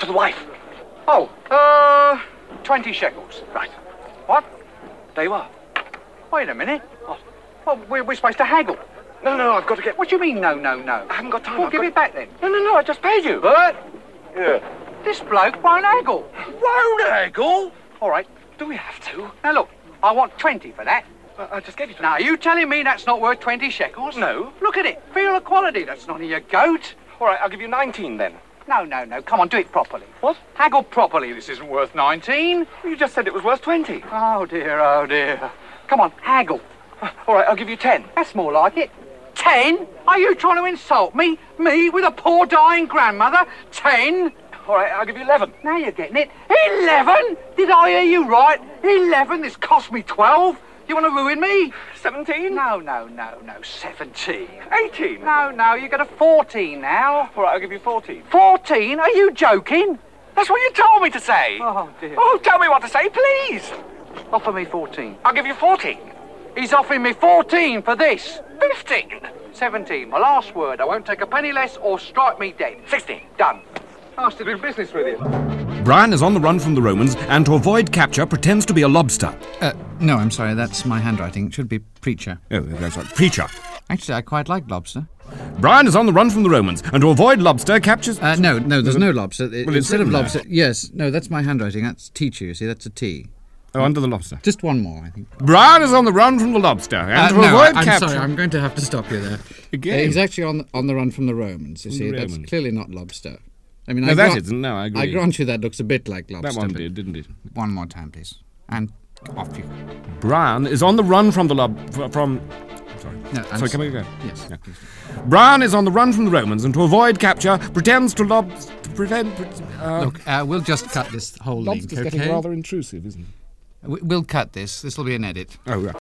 for the wife. Oh, 20 shekels. Right. What? There you are. Wait a minute. Well, we're supposed to haggle. No, I've got to get... What do you mean, no? I haven't got time. Well, give it back then. No, I just paid you. Bert, Yeah. this bloke won't haggle. Won't haggle? All right. Do we have to? Now, look, I want 20 for that. I just gave you 20. Now, are you telling me that's not worth 20 shekels? No. Look at it. Feel the quality. That's not in your goat. All right, I'll give you 19 then. No. Come on, do it properly. What? Haggle properly. This isn't worth 19. You just said it was worth 20. Oh, dear. Come on, haggle. All right, I'll give you 10. That's more like it. 10? Are you trying to insult me? Me with a poor dying grandmother? 10? All right, I'll give you 11. Now you're getting it. 11? Did I hear you right? 11? This cost me 12? You want to ruin me? 17? No. 17. 18? No, you get a 14 now. All right, I'll give you 14. 14? Are you joking? That's what you told me to say. Oh, dear. Oh, tell me what to say, please. Offer me 14. I'll give you 14. He's offering me 14 for this. 15. 17. My last word. I won't take a penny less or strike me dead. 16. Done. Nice to do business with you. Brian is on the run from the Romans and to avoid capture pretends to be a lobster. No, I'm sorry, that's my handwriting. It should be preacher. Oh, that's right, preacher. Actually, I quite like lobster. Brian is on the run from the Romans and to avoid lobster captures... No, there's no lobster. it's Instead of written there. lobster... Yes, no, that's my handwriting. That's teacher, you see, that's a T. Oh, under the lobster. Just one more, I think. Brian is on the run from the lobster and to avoid I'm capture... sorry, I'm going to have to stop you there. Again? He's actually on the run from the Romans, you see. the That's Romans. clearly not lobster. I mean, No, that isn't. No, I agree. I grant you that looks a bit like lobster. That one but did, didn't it? One more time, please. And off you go. Brian is on the run from the from... Sorry. No, Sorry, can we go? Yes, Yeah. please. Brian is on the run from the Romans and to avoid capture pretends to prevent... Look, we'll just cut this whole link, Lobster's okay? getting rather intrusive, isn't it? We'll cut this. This will be an edit. Oh, right.